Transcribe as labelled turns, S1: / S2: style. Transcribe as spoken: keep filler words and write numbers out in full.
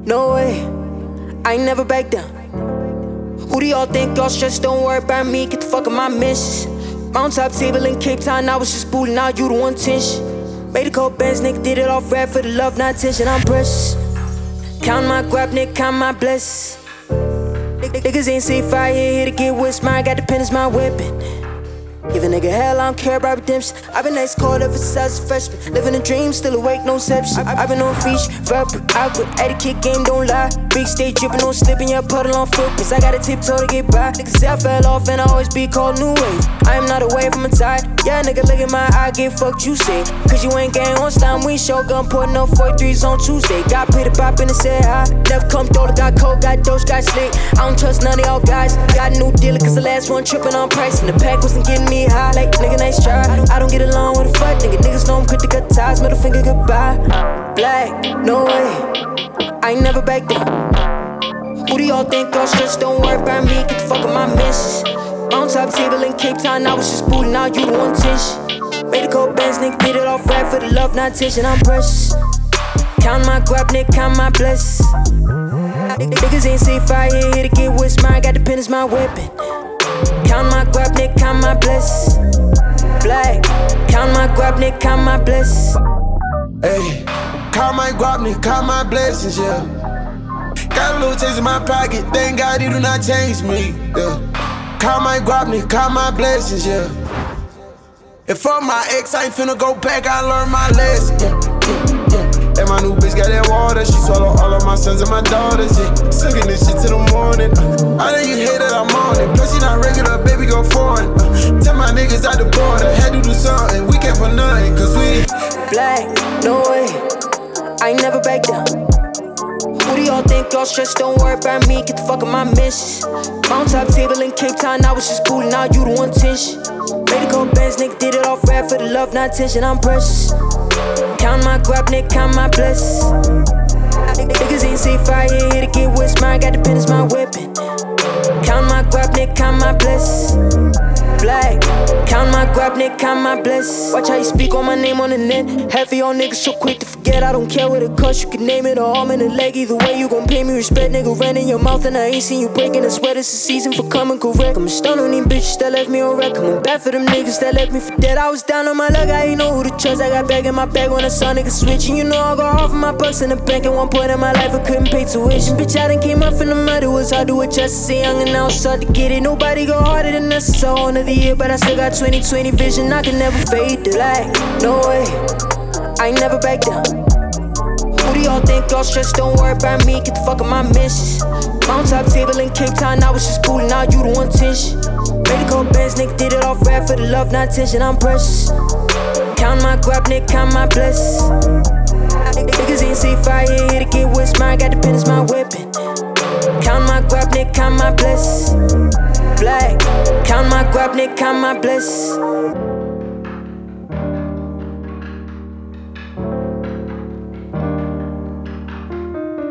S1: No way, I ain't never back down. Who do y'all think y'all stressed? Don't worry about me, get the fuck on my missions. Mount top table in Cape Town, I was just booting out, you the one tension. Made a couple bands, nigga did it off rap for the love, not attention, I'm precious. Count my guap, nigga, count my blessings. Niggas ain't say fire, here to get what's mine, got the pen as my weapon. Give a nigga hell, I don't care about redemption. I've been nice cold ever since a freshman. Living a dream, still awake, no exception. I've been on feature, verbal, output, etiquette, game, don't lie. Big stage dripping, no slipping, yeah, puddle on footprints. I got a tiptoe to get by. Niggas say I fell off and I always be called new wave. I am not a wave, I'm a tide. Yeah, nigga, look at my eye, get fucked, you say. Cause you ain't gang on slime, we ain't shotgun, putting up forty-threes on Tuesday. Got paid to pop in and said hi. Never come through, got cold, got doge, got slick. I don't trust none of y'all guys. Got a new dealer, cause the last one tripping on price. And the pack wasn't getting me high. Like, nigga, nice try. I don't, I don't get along with a fuck nigga. Niggas know I'm quick to cut ties, middle finger goodbye. Black, no way, I ain't never back down. Who do y'all think y'all stressed? Don't worry about me, get the fuck on my missions. On top table in Cape Town, I was just booting out, you the one tension. Made a couple bands, nigga did it off rap for the love, not attention, I'm precious. Count my guap, nigga, count my blessings. Niggas ain't say fire, here to get what's mine, got the pen as my weapon. Count my guap, nigga, count my blessings. Black, count my guap, nigga, count my blessings.
S2: Hey, count my guap, nigga, count my blessings, yeah. Got a little taste in my pocket, thank God he do not change me, yeah. Count my guap, nigga, count my blessings, yeah. And for my ex, I ain't finna go back, I learned my lesson, yeah, yeah, yeah. And my new bitch got that water, she swallow all of my sons and my daughters, yeah. Singing this shit till the morning, uh. I know you hate that I'm on it, plus she not regular, baby, go foreign, uh. Tell my niggas out the border, had to do something, we came for nothing, cause we
S1: Black, no way, I ain't never back down. Who do y'all think y'all stressed? Don't worry about me, get the fuck on my missions. Mount top table in Cape Town, I was just booting out, you the one tension. Made a couple bands, nigga did it off rap for the love, not attention, I'm precious. Count my guap, nigga, count my blessings. Niggas ain't say fire, here to get what's mine, got the pen as my weapon. Count my guap, nigga, count my blessings. Black, count my guap, nigga, count my blessings. Watch how you speak on my name on the net. Half of y'all niggas so quick to forget. I don't care what it costs, you can name it, a arm and a leg. Either way, you gon' pay me respect. Nigga, ran in your mouth and I ain't seen you breaking. I swear this is season for coming correct. I'm stunned on these bitches that left me on wreck. Coming back for them niggas that left me for dead. I was down on my luck, I ain't know who to trust. I got back in my bag when I saw niggas switching. You know I got half of my bucks in the bank. At one point in my life, I couldn't pay tuition. Bitch, I done came up from the mud, it was hard to adjust. Stay young and now it's hard to get it. Nobody go harder than us, it's a whole nother year. But I still got twenty twenty vision, I can never fade to black. No way, I ain't never back down. Who do y'all think y'all stressed? Don't worry about me, get the fuck on my missions. Mount top table in Cape Town, I was just booting out, you the one tension. Made a couple bands, nigga did it off rap for the love, not attention, I'm precious. Count my guap, nigga, count my blessings. Niggas ain't say fire, here to get what's mine, got the pen as my weapon. Count my guap, nigga, count my blessings. Black, count my guap, nigga, count my blessings.